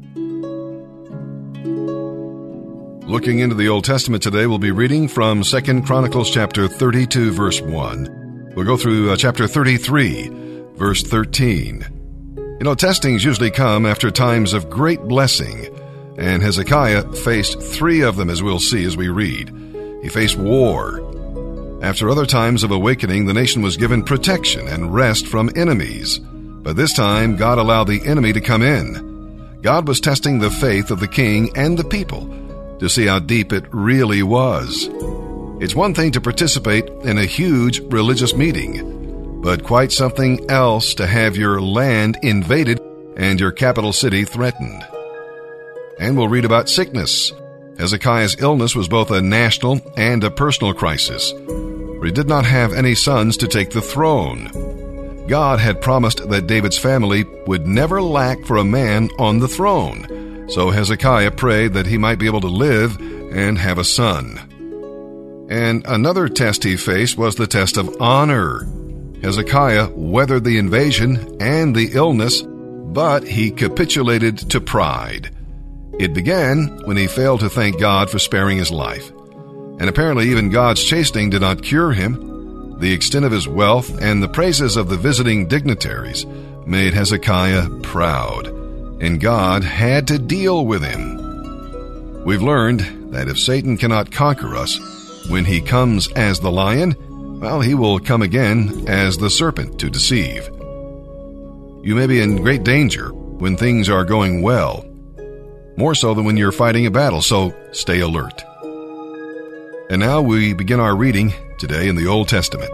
Looking into the Old Testament today, we'll be reading from 2 Chronicles chapter 32, verse 1. We'll go through chapter 33, verse 13. Testings usually come after times of great blessing, and Hezekiah faced three of them, as we'll see as we read. He faced war. After other times of awakening, the nation was given protection and rest from enemies. But this time, God allowed the enemy to come in. God was testing the faith of the king and the people to see how deep it really was. It's one thing to participate in a huge religious meeting, but quite something else to have your land invaded and your capital city threatened. And we'll read about sickness. Hezekiah's illness was both a national and a personal crisis, for he did not have any sons to take the throne. God had promised that David's family would never lack for a man on the throne, so Hezekiah prayed that he might be able to live and have a son. And another test he faced was the test of honor. Hezekiah weathered the invasion and the illness, but he capitulated to pride. It began when he failed to thank God for sparing his life. And apparently even God's chastening did not cure him. The extent of his wealth and the praises of the visiting dignitaries made Hezekiah proud, and God had to deal with him. We've learned that if Satan cannot conquer us when he comes as the lion, well, he will come again as the serpent to deceive. You may be in great danger when things are going well, more so than when you're fighting a battle, so stay alert. And now we begin our reading today in the Old Testament.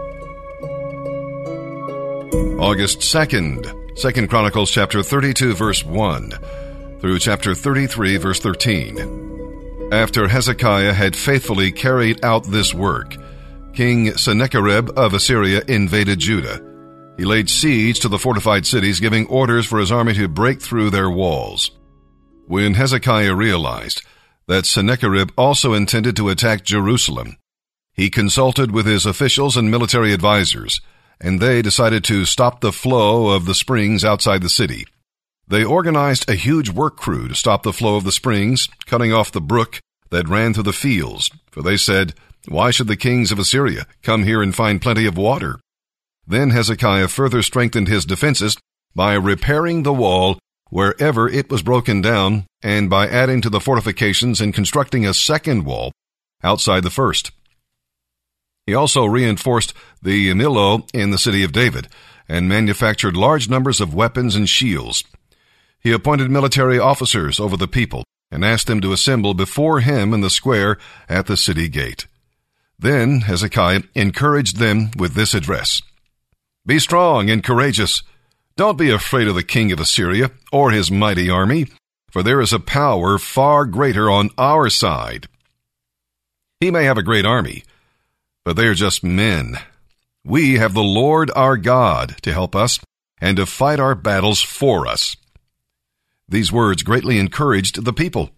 August 2nd, 2 Chronicles chapter 32, verse 1, through chapter 33, verse 13. After Hezekiah had faithfully carried out this work, King Sennacherib of Assyria invaded Judah. He laid siege to the fortified cities, giving orders for his army to break through their walls. When Hezekiah realized that Sennacherib also intended to attack Jerusalem, he consulted with his officials and military advisors, and they decided to stop the flow of the springs outside the city. They organized a huge work crew to stop the flow of the springs, cutting off the brook that ran through the fields, for they said, "Why should the kings of Assyria come here and find plenty of water?" Then Hezekiah further strengthened his defenses by repairing the wall wherever it was broken down, and by adding to the fortifications and constructing a second wall outside the first. He also reinforced the Millo in the city of David, and manufactured large numbers of weapons and shields. He appointed military officers over the people, and asked them to assemble before him in the square at the city gate. Then Hezekiah encouraged them with this address: "Be strong and courageous. Don't be afraid of the king of Assyria or his mighty army, for there is a power far greater on our side. He may have a great army, but they are just men. We have the Lord our God to help us and to fight our battles for us." These words greatly encouraged the people.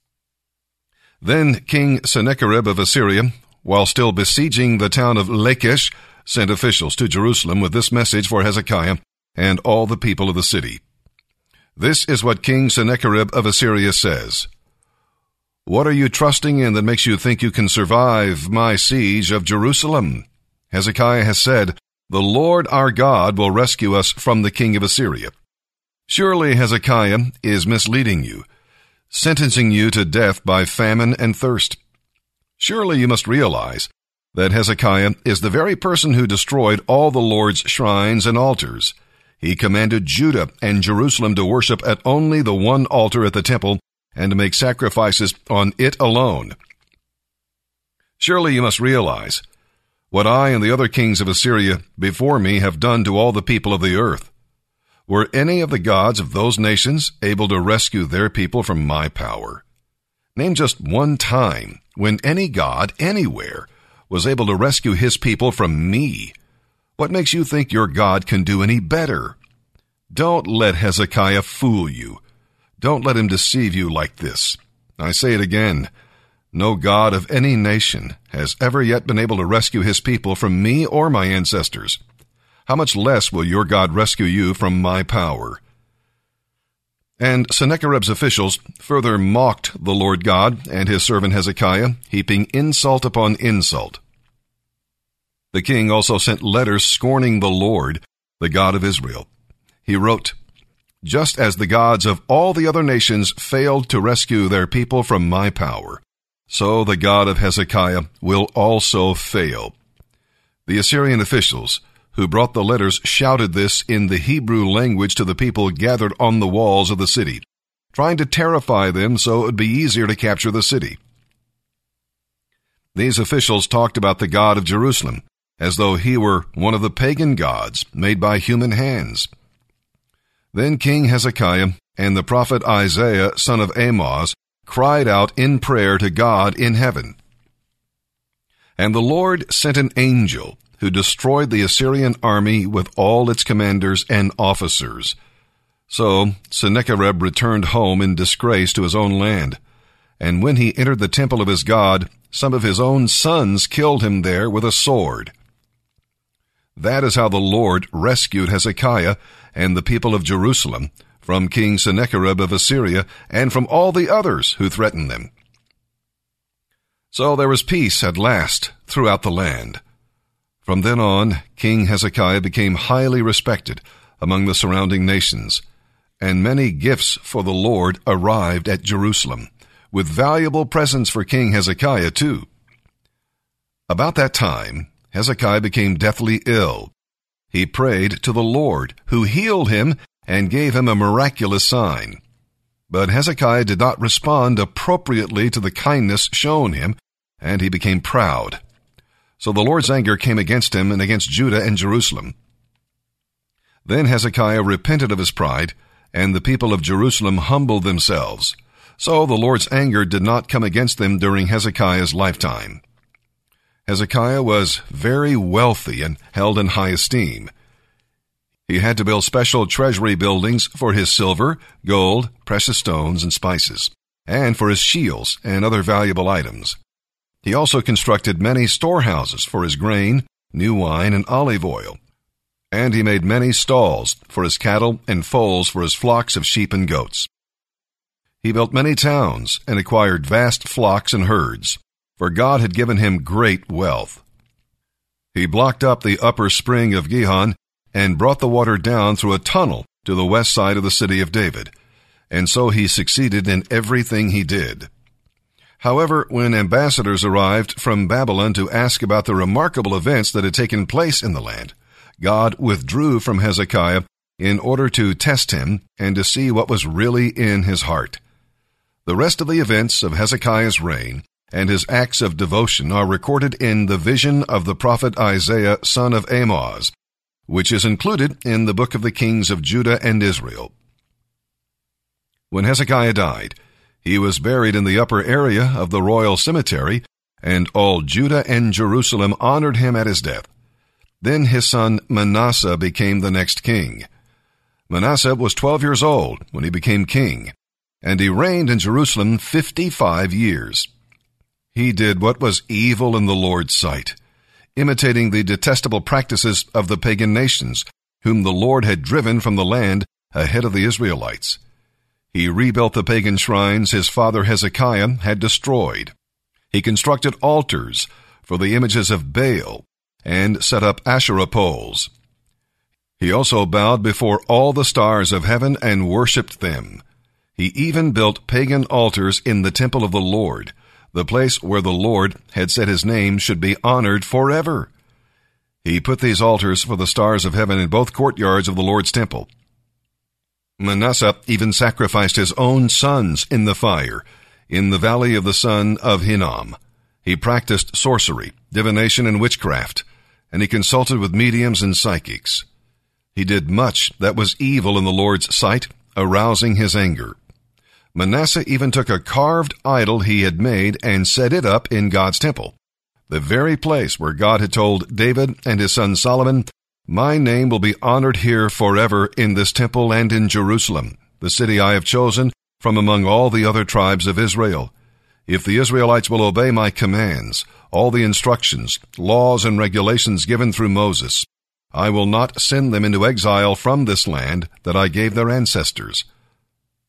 Then King Sennacherib of Assyria, while still besieging the town of Lachish, sent officials to Jerusalem with this message for Hezekiah and all the people of the city. "This is what King Sennacherib of Assyria says. What are you trusting in that makes you think you can survive my siege of Jerusalem? Hezekiah has said, 'The Lord our God will rescue us from the king of Assyria.' Surely Hezekiah is misleading you, sentencing you to death by famine and thirst. Surely you must realize that Hezekiah is the very person who destroyed all the Lord's shrines and altars. He commanded Judah and Jerusalem to worship at only the one altar at the temple and to make sacrifices on it alone. Surely you must realize what I and the other kings of Assyria before me have done to all the people of the earth. Were any of the gods of those nations able to rescue their people from my power? Name just one time when any god anywhere was able to rescue his people from me. What makes you think your God can do any better? Don't let Hezekiah fool you. Don't let him deceive you like this. I say it again. No God of any nation has ever yet been able to rescue his people from me or my ancestors. How much less will your God rescue you from my power?" And Sennacherib's officials further mocked the Lord God and his servant Hezekiah, heaping insult upon insult. The king also sent letters scorning the Lord, the God of Israel. He wrote, "Just as the gods of all the other nations failed to rescue their people from my power, so the God of Hezekiah will also fail." The Assyrian officials who brought the letters shouted this in the Hebrew language to the people gathered on the walls of the city, trying to terrify them so it would be easier to capture the city. These officials talked about the God of Jerusalem as though he were one of the pagan gods made by human hands. Then King Hezekiah and the prophet Isaiah, son of Amoz, cried out in prayer to God in heaven. And the Lord sent an angel who destroyed the Assyrian army with all its commanders and officers. So Sennacherib returned home in disgrace to his own land. And when he entered the temple of his God, some of his own sons killed him there with a sword. That is how the Lord rescued Hezekiah and the people of Jerusalem from King Sennacherib of Assyria and from all the others who threatened them. So there was peace at last throughout the land. From then on, King Hezekiah became highly respected among the surrounding nations, and many gifts for the Lord arrived at Jerusalem, with valuable presents for King Hezekiah too. About that time, Hezekiah became deathly ill. He prayed to the Lord, who healed him and gave him a miraculous sign. But Hezekiah did not respond appropriately to the kindness shown him, and he became proud. So the Lord's anger came against him and against Judah and Jerusalem. Then Hezekiah repented of his pride, and the people of Jerusalem humbled themselves. So the Lord's anger did not come against them during Hezekiah's lifetime. Hezekiah was very wealthy and held in high esteem. He had to build special treasury buildings for his silver, gold, precious stones, and spices, and for his shields and other valuable items. He also constructed many storehouses for his grain, new wine, and olive oil. And he made many stalls for his cattle and foals for his flocks of sheep and goats. He built many towns and acquired vast flocks and herds, for God had given him great wealth. He blocked up the upper spring of Gihon and brought the water down through a tunnel to the west side of the city of David, and so he succeeded in everything he did. However, when ambassadors arrived from Babylon to ask about the remarkable events that had taken place in the land, God withdrew from Hezekiah in order to test him and to see what was really in his heart. The rest of the events of Hezekiah's reign and his acts of devotion are recorded in the vision of the prophet Isaiah, son of Amoz, which is included in the book of the kings of Judah and Israel. When Hezekiah died, he was buried in the upper area of the royal cemetery, and all Judah and Jerusalem honored him at his death. Then his son Manasseh became the next king. Manasseh was 12 years old when he became king, and he reigned in Jerusalem 55 years. He did what was evil in the Lord's sight, imitating the detestable practices of the pagan nations, whom the Lord had driven from the land ahead of the Israelites. He rebuilt the pagan shrines his father Hezekiah had destroyed. He constructed altars for the images of Baal and set up Asherah poles. He also bowed before all the stars of heaven and worshipped them. He even built pagan altars in the temple of the Lord, the place where the Lord had said his name should be honored forever. He put these altars for the stars of heaven in both courtyards of the Lord's temple. Manasseh even sacrificed his own sons in the fire, in the valley of the son of Hinnom. He practiced sorcery, divination, and witchcraft, and he consulted with mediums and psychics. He did much that was evil in the Lord's sight, arousing his anger. Manasseh even took a carved idol he had made and set it up in God's temple, the very place where God had told David and his son Solomon, "My name will be honored here forever in this temple and in Jerusalem, the city I have chosen from among all the other tribes of Israel. If the Israelites will obey my commands, all the instructions, laws, and regulations given through Moses, I will not send them into exile from this land that I gave their ancestors."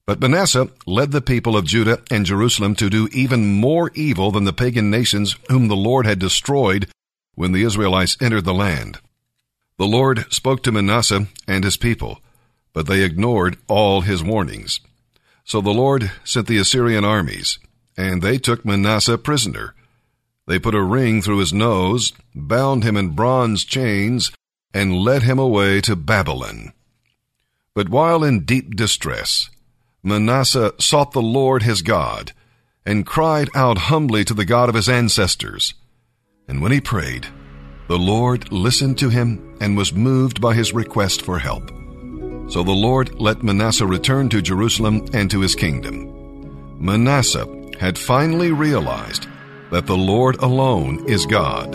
But Manasseh led the people of Judah and Jerusalem to do even more evil than the pagan nations whom the Lord had destroyed when the Israelites entered the land. The Lord spoke to Manasseh and his people, but they ignored all his warnings. So the Lord sent the Assyrian armies, and they took Manasseh prisoner. They put a ring through his nose, bound him in bronze chains, and led him away to Babylon. But while in deep distress, Manasseh sought the Lord his God, and cried out humbly to the God of his ancestors. And when he prayed, the Lord listened to him and was moved by his request for help. So the Lord let Manasseh return to Jerusalem and to his kingdom. Manasseh had finally realized that the Lord alone is God.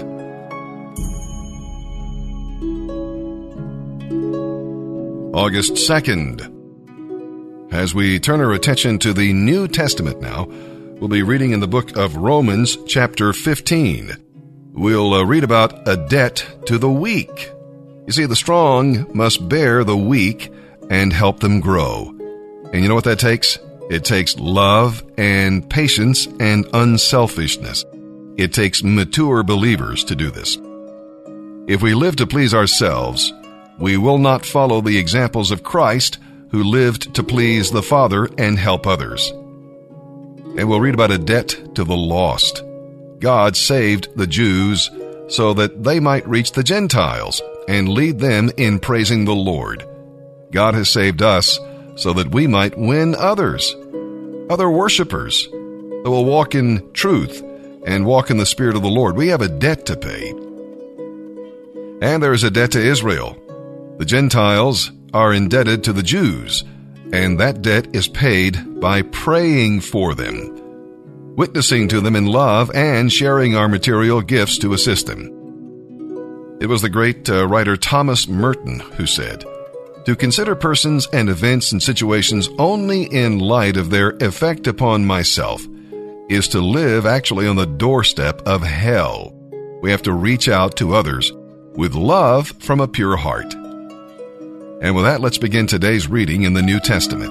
August 2nd. As we turn our attention to the New Testament now, we'll be reading in the book of Romans chapter 15. We'll read about a debt to the weak. You see, the strong must bear the weak and help them grow. And you know what that takes? It takes love and patience and unselfishness. It takes mature believers to do this. If we live to please ourselves, we will not follow the examples of Christ, who lived to please the Father and help others. And we'll read about a debt to the lost. God saved the Jews so that they might reach the Gentiles and lead them in praising the Lord. God has saved us so that we might win others, other worshipers that will walk in truth and walk in the Spirit of the Lord. We have a debt to pay. And there is a debt to Israel. The Gentiles are indebted to the Jews, and that debt is paid by praying for them, witnessing to them in love, and sharing our material gifts to assist them. It was the great writer Thomas Merton who said, "To consider persons and events and situations only in light of their effect upon myself is to live actually on the doorstep of hell." We have to reach out to others with love from a pure heart. And with that, let's begin today's reading in the New Testament.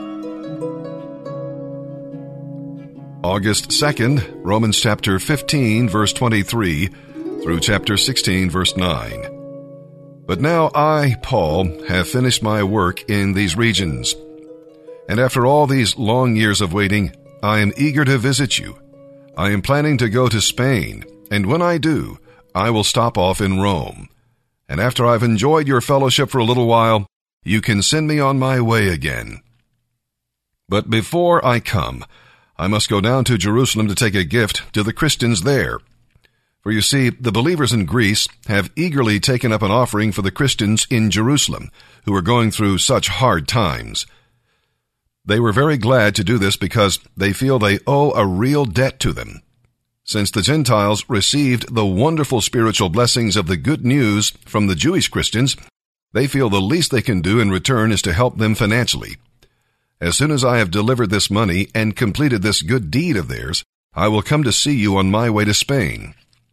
August 2nd, Romans chapter 15, verse 23, through chapter 16, verse 9. But now I, Paul, have finished my work in these regions. And after all these long years of waiting, I am eager to visit you. I am planning to go to Spain, and when I do, I will stop off in Rome. And after I've enjoyed your fellowship for a little while, you can send me on my way again. But before I come, I must go down to Jerusalem to take a gift to the Christians there. For you see, the believers in Greece have eagerly taken up an offering for the Christians in Jerusalem, who are going through such hard times. They were very glad to do this because they feel they owe a real debt to them. Since the Gentiles received the wonderful spiritual blessings of the good news from the Jewish Christians, they feel the least they can do in return is to help them financially. As soon as I have delivered this money and completed this good deed of theirs, I will come to see you on my way to Spain.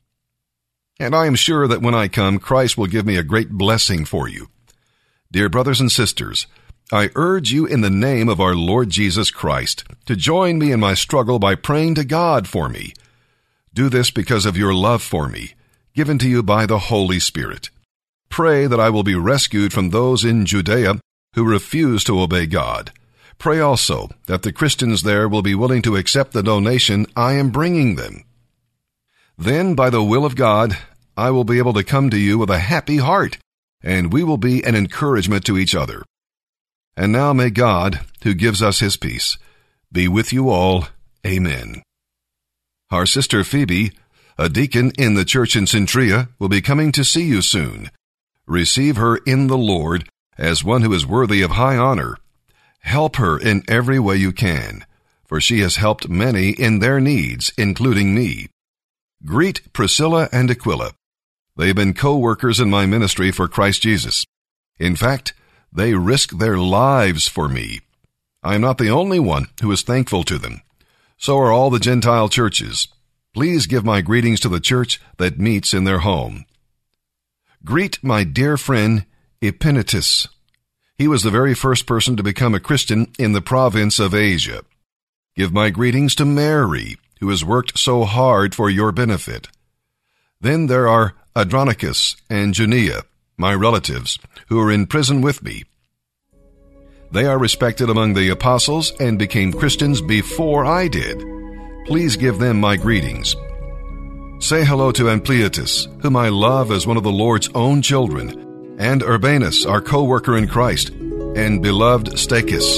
And I am sure that when I come, Christ will give me a great blessing for you. Dear brothers and sisters, I urge you in the name of our Lord Jesus Christ to join me in my struggle by praying to God for me. Do this because of your love for me, given to you by the Holy Spirit. Pray that I will be rescued from those in Judea who refuse to obey God. Pray also that the Christians there will be willing to accept the donation I am bringing them. Then, by the will of God, I will be able to come to you with a happy heart, and we will be an encouragement to each other. And now may God, who gives us his peace, be with you all. Amen. Our sister Phoebe, a deacon in the church in Centria, will be coming to see you soon. Receive her in the Lord as one who is worthy of high honor. Help her in every way you can, for she has helped many in their needs, including me. Greet Priscilla and Aquila. They have been co-workers in my ministry for Christ Jesus. In fact, they risk their lives for me. I am not the only one who is thankful to them. So are all the Gentile churches. Please give my greetings to the church that meets in their home. Greet my dear friend Epaenetus. He was the very first person to become a Christian in the province of Asia. Give my greetings to Mary, who has worked so hard for your benefit. Then there are Andronicus and Junia, my relatives, who are in prison with me. They are respected among the apostles and became Christians before I did. Please give them my greetings. Say hello to Ampliatus, whom I love as one of the Lord's own children, and Urbanus, our co-worker in Christ, and beloved Stachys.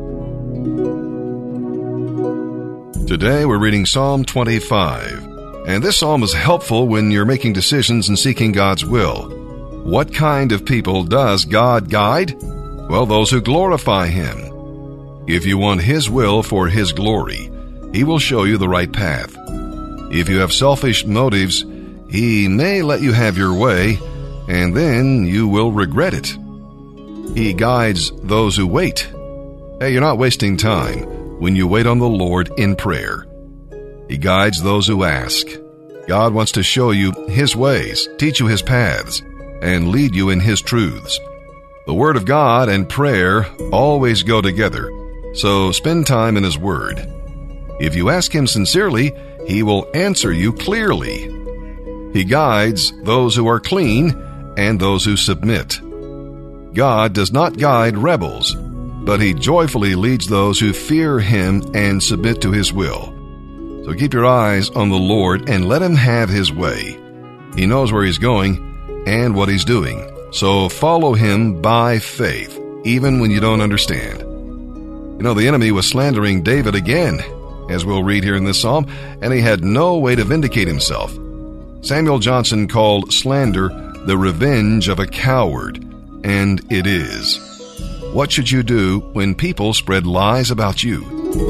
Today we're reading Psalm 25, and this psalm is helpful when you're making decisions and seeking God's will. What kind of people does God guide? Well, those who glorify Him. If you want His will for His glory, He will show you the right path. If you have selfish motives, He may let you have your way, and then you will regret it. He guides those who wait. Hey, you're not wasting time when you wait on the Lord in prayer. He guides those who ask. God wants to show you His ways, teach you His paths, and lead you in His truths. The Word of God and prayer always go together, so spend time in His Word. If you ask Him sincerely, He will answer you clearly. He guides those who are clean and those who submit. God does not guide rebels, but He joyfully leads those who fear Him and submit to His will. So keep your eyes on the Lord and let Him have His way. He knows where He's going and what He's doing. So follow Him by faith, even when you don't understand. You know, the enemy was slandering David again, as we'll read here in this psalm, and he had no way to vindicate himself. Samuel Johnson called slander the revenge of a coward, and it is. What should you do when people spread lies about you?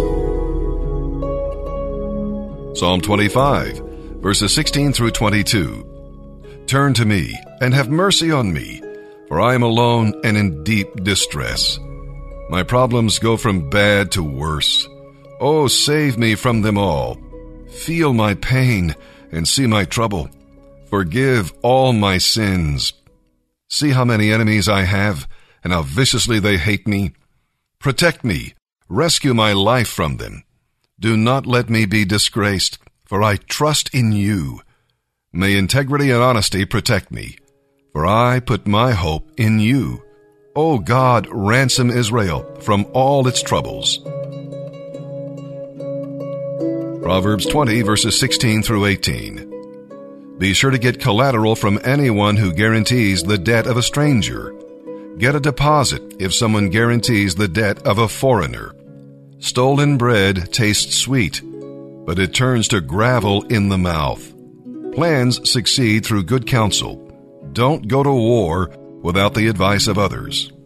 Psalm 25, verses 16 through 22. Turn to me and have mercy on me, for I am alone and in deep distress. My problems go from bad to worse. Oh, save me from them all. Feel my pain and see my trouble. Forgive all my sins. See how many enemies I have and how viciously they hate me. Protect me. Rescue my life from them. Do not let me be disgraced, for I trust in you. May integrity and honesty protect me, for I put my hope in you. O God, ransom Israel from all its troubles. Proverbs 20, verses 16 through 18. Be sure to get collateral from anyone who guarantees the debt of a stranger. Get a deposit if someone guarantees the debt of a foreigner. Stolen bread tastes sweet, but it turns to gravel in the mouth. Plans succeed through good counsel. Don't go to war without the advice of others.